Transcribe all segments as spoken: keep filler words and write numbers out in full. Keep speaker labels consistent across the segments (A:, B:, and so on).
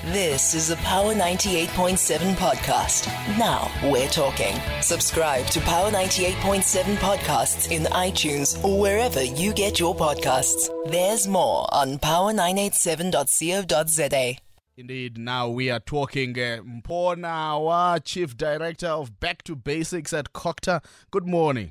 A: This is a Power ninety-eight point seven podcast. Now we're talking. Subscribe to Power ninety-eight point seven podcasts in iTunes or wherever you get your podcasts. There's more on power nine eight seven dot co dot za.
B: Indeed, now we are talking uh, Mpho Nawa, Chief Director of Back to Basics at COGTA. Good morning.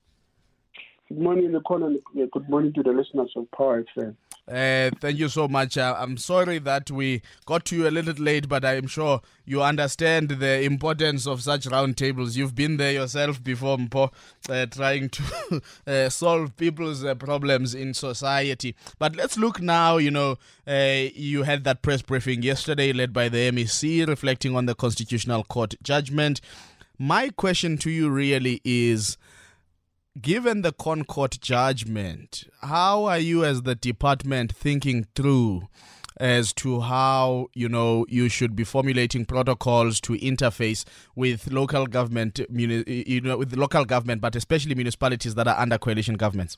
C: Good morning, Lekhona. Good morning to the listeners of Power F M.
B: Uh, thank you so much. Uh, I'm sorry that we got to you a little late, but I'm sure you understand the importance of such roundtables. You've been there yourself before, Mpho, uh, trying to uh, solve people's uh, problems in society. But let's look now, you know, uh, you had that press briefing yesterday led by the M E C reflecting on the Constitutional Court judgment. My question to you really is, given the ConCourt judgment, how are you as the department thinking through as to how, you know, you should be formulating protocols to interface with local government, you know, with local government, but especially municipalities that are under coalition governments?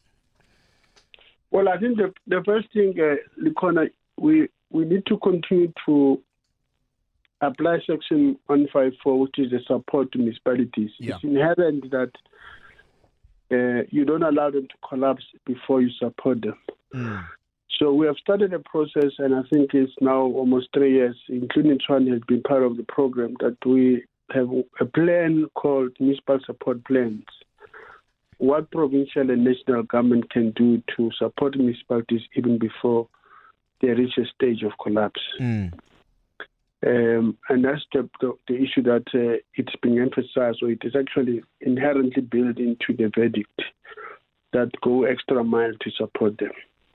C: Well, I think the the first thing, uh, Lekhona, we we need to continue to apply Section one fifty-four, which is the support to municipalities.
B: Yeah.
C: It's inherent that Uh, you don't allow them to collapse before you support them. Mm. So we have started a process, and I think it's now almost three years, including Tshwane has been part of the program, that we have a plan called Municipal Support Plans. What provincial and national government can do to support municipalities even before they reach a stage of collapse. Mm. Um, and that's the, the, the issue that uh, it's being emphasized, or it is actually inherently built into the verdict, that go extra mile to support them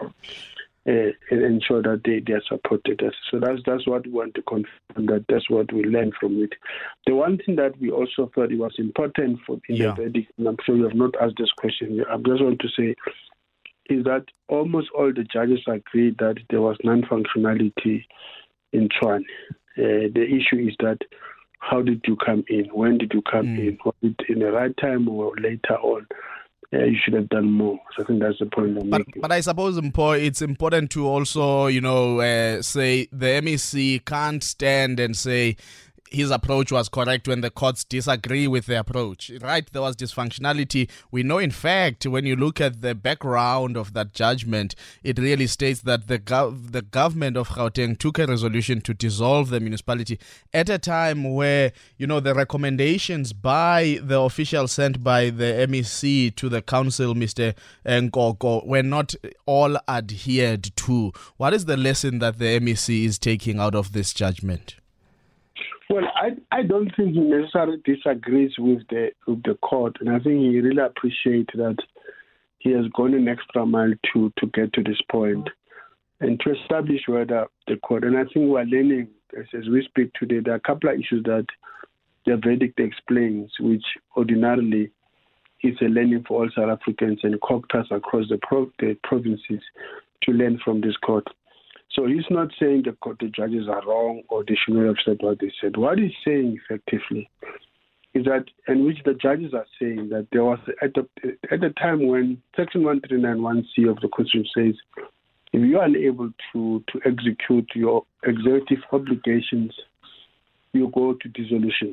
C: uh, and ensure that they, they are supported. So that's that's what we want to confirm, that that's what we learn from it. The one thing that we also thought it was important for in yeah. the verdict, and I'm sure you have not asked this question, I just want to say, is that almost all the judges agreed that there was non-functionality in Tshwane. Uh, the issue is that how did you come in? When did you come mm. in? Was it in the right time or later on? Uh, you should have done more. So I think that's the point I'm
B: but,
C: making.
B: But I suppose, Mpho, it's important to also, you know, uh, say the M E C can't stand and say his approach was correct when the courts disagree with the approach. Right, there was dysfunctionality. We know, in fact, when you look at the background of that judgment, it really states that the gov- the government of Gauteng took a resolution to dissolve the municipality at a time where, you know, the recommendations by the official sent by the M E C to the council, Mister Nkoko, were not all adhered to. What is the lesson that the M E C is taking out of this judgment?
C: Well, I I don't think he necessarily disagrees with the with the court, and I think he really appreciates that he has gone an extra mile to, to get to this point and to establish whether the court. And I think we're learning as, as we speak today. There are a couple of issues that the verdict explains, which ordinarily is a learning for all South Africans and COGTAs across the, pro, the provinces to learn from this court. So he's not saying the court, the judges are wrong or they should not have said what they said. What he's saying effectively is that, and which the judges are saying, that there was, at the, at the time when Section one three nine one C of the Constitution says, if you are unable to, to execute your executive obligations, you go to dissolution.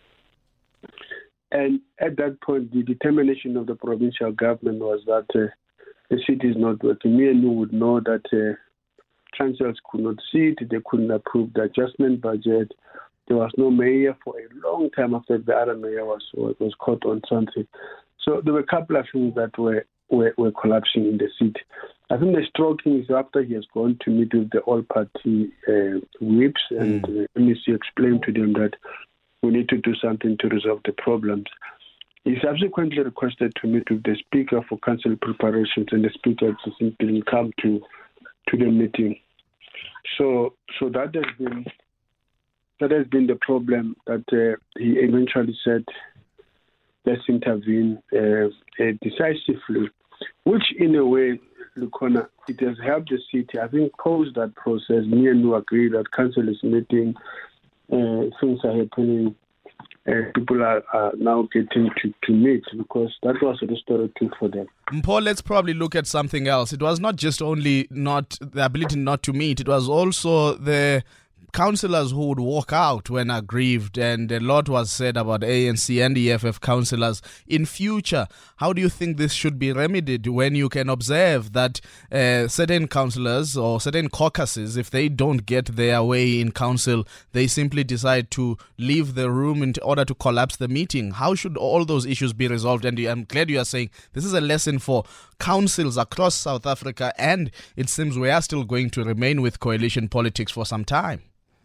C: And at that point, the determination of the provincial government was that uh, the city is not working. Me and you would know that uh, councils could not see it, they couldn't approve the adjustment budget. There was no mayor for a long time after the other mayor was was caught on something. So there were a couple of things that were, were, were collapsing in the city. I think the stroking is after he has gone to meet with the all-party uh, whips, and mm. uh, M E C explained to them that we need to do something to resolve the problems. He subsequently requested to meet with the Speaker for council preparations, and the Speaker didn't come to to the meeting. So, so that has been that has been the problem. That uh, he eventually said, "Let's intervene uh, uh, decisively," which, in a way, Lekhona, it has helped the city. I think post that process, me and you agree that council is meeting, uh, things are happening. Uh, people are, are now getting to, to meet, because that was restorative for them.
B: Mpho, let's probably look at something else. It was not just only not the ability not to meet, it was also the councillors who would walk out when aggrieved, and a lot was said about A N C and E F F councillors. In future, how do you think this should be remedied when you can observe that uh, certain councillors or certain caucuses, if they don't get their way in council, they simply decide to leave the room in order to collapse the meeting? How should all those issues be resolved? And I'm glad you are saying this is a lesson for councils across South Africa, and it seems we are still going to remain with coalition politics for some time.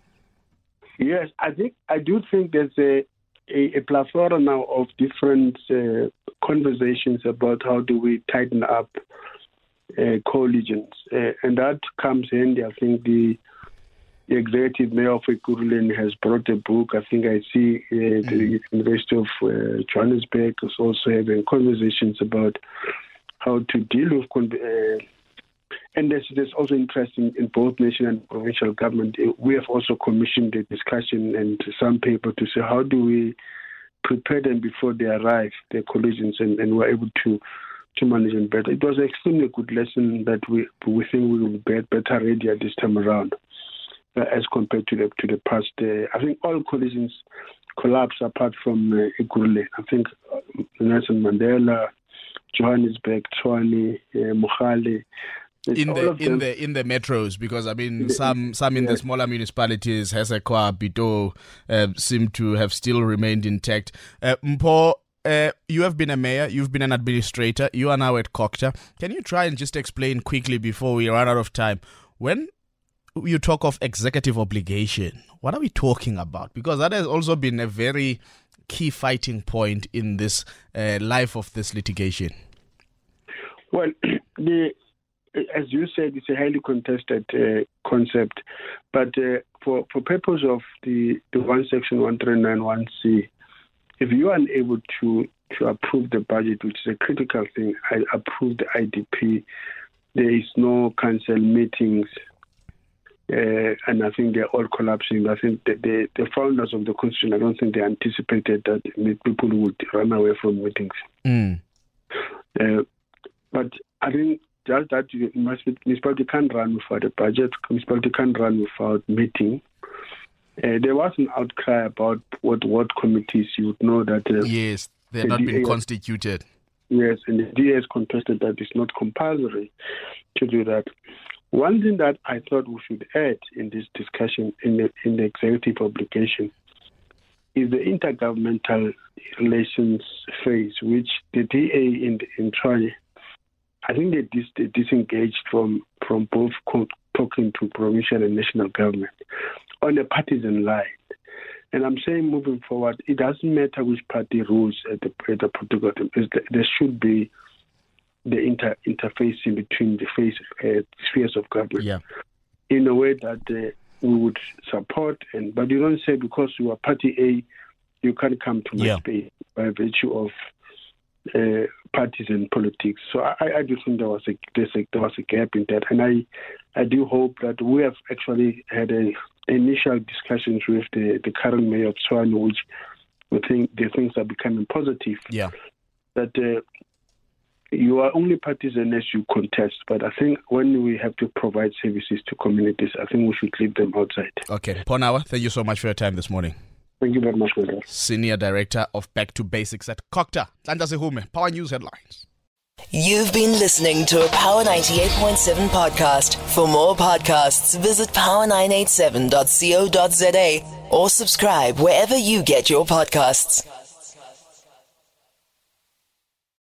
C: Yes, I think I do think there's a a, a plethora now of different uh, conversations about how do we tighten up uh, coalitions, uh, and that comes handy. I think the, the executive mayor of Ekurhuleni has brought a book. I think I see uh, mm. the University of uh, Johannesburg is also having conversations about how to deal with. Con- uh, And there's, there's also interest in, in both national and provincial government. We have also commissioned a discussion and some paper to say how do we prepare them before they arrive, their collisions, and, and we're able to, to manage them better. It was an extremely good lesson that we we think we will be better ready at this time around uh, as compared to the to the past. Uh, I think all collisions collapsed apart from uh, Ekurhuleni. I think uh, Nelson Mandela, Johannesburg, Tshwane, uh, Mogale.
B: In the in the in the metros, because I mean some some in yeah. the smaller municipalities, Hesekwa, Bito, uh, seem to have still remained intact. Uh, Mpho, uh, you have been a mayor, you've been an administrator, you are now at COGTA. Can you try and just explain quickly before we run out of time, when you talk of executive obligation, what are we talking about? Because that has also been a very key fighting point in this uh, life of this litigation.
C: Well, the as you said, it's a highly contested uh, concept, but uh, for for purpose of the, the one section one three nine one C, if you are unable to, to approve the budget, which is a critical thing, I approve the I D P, there is no council meetings, uh, and I think they're all collapsing. I think the, the, the founders of the constitution, I don't think they anticipated that people would run away from meetings.
B: Mm.
C: Uh, but I think just that municipality can't run without a budget, municipality can't run without meeting. Uh, there was an outcry about what what committees. You would know that. Uh,
B: yes, they're the not been constituted.
C: Yes, and the D A has contested that it's not compulsory to do that. One thing that I thought we should add in this discussion, in the, in the executive obligation, is the intergovernmental relations phase, which the D A in, in Tshwane, I think they, dis- they disengaged from, from both co- talking to provincial and national government on a partisan line. And I'm saying moving forward, it doesn't matter which party rules at the, at the political level. There should be the inter- interfacing between the phase, uh, spheres of government
B: yeah.
C: in a way that uh, we would support. And But you don't say because you are party A, you can't come to my yeah. space by virtue of Uh, partisan politics. So I, I do think there was a, a there was a gap in that, and I I do hope that we have actually had a initial discussions with the, the current mayor of Tshwane, which we think the things are becoming positive.
B: Yeah,
C: that uh, you are only partisan as you contest, but I think when we have to provide services to communities, I think we should leave them outside.
B: Okay, Ponawa, thank you so much for your time this morning.
C: Thank you very much, brother.
B: Senior Director of Back to Basics at COGTA. Tlanta Sehume, Power News Headlines.
A: You've been listening to a Power ninety-eight point seven podcast. For more podcasts, visit power nine eight seven dot co dot za or subscribe wherever you get your podcasts.